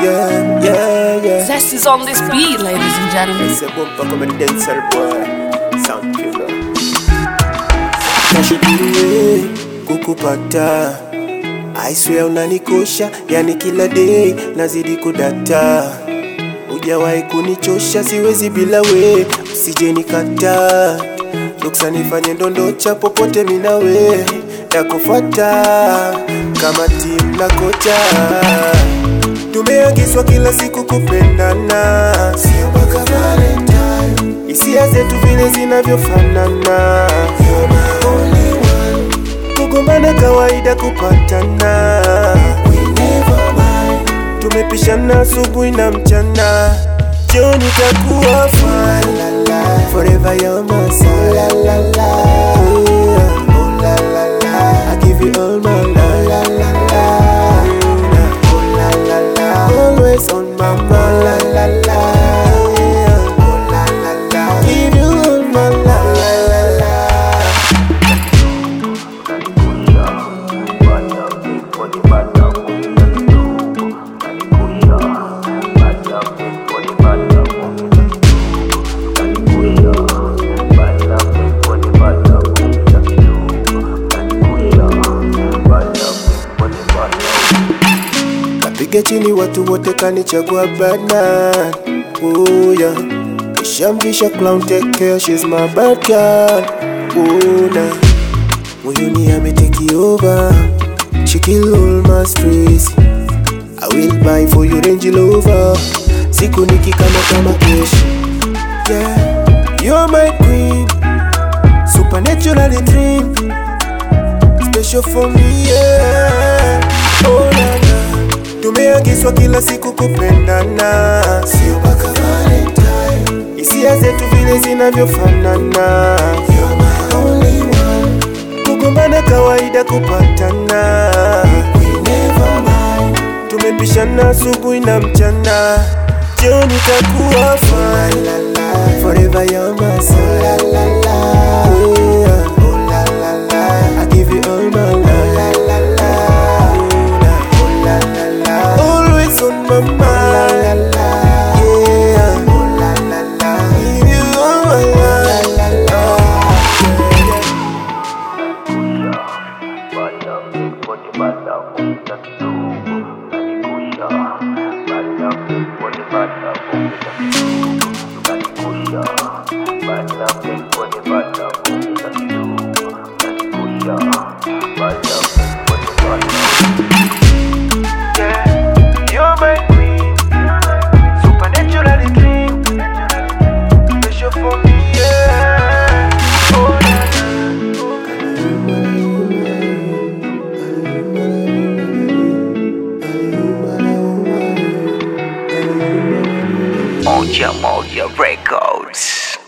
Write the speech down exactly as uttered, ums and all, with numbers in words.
Yeah, yeah, yeah. Zest is on this beat, ladies and gentlemen. It's a bumper come a dancer boy. Sound killer. Nashukuru kukupata, I swear unanikosha, yani kila day nazidi kudata. Hujawahi kunichosha, siwezi bila we, usije nikata. Luksa nifanye ndondocha popote mina we, nakufuata kama team na kocha. Tumeagizwa kila siku kupendana, sio mpaka Valentine. Hisia zetu vile zinavyofanana, you're my only one. Kugombana kawaida, kupatana we never mind. Tumepishana asubuhi na mchana, jioni takuwa fine. Forever you're my side. La la la, oh la la la, I give you all my love. La la la, oh la la la, always on my mind. La la la, oh la la la, give you all my love. La la la. Piga chini watu wote kanichagua bana. Oh yeah, nishamvisha clown, take care, she's my bad girl. Oh nah, moyoni ame take over, she kill all my stress. I will buy for you Range Rover, siku nikikama kama kesh. Yeah, you're my queen, supernaturally dream, special for me, yeah. Oh nah nah. Tumeagizwa kila siku kupendana, sio mpaka Valentine. Hisia zetu vile zinavyofanana, you're my only one. Kugombana kawaida, kupatana we never mind. Tumepishana asubuhi na mchana, jioni takuwa fine. Forever you're my side. La la la, oh la la la, I give you all my love. La la la, oh la la la, always on my mind. La la la, yeah, oh la la la, give you all my love. La la la, you're my queen, supernaturally dream, special for me, yeah. Oh la Moja Moja Records.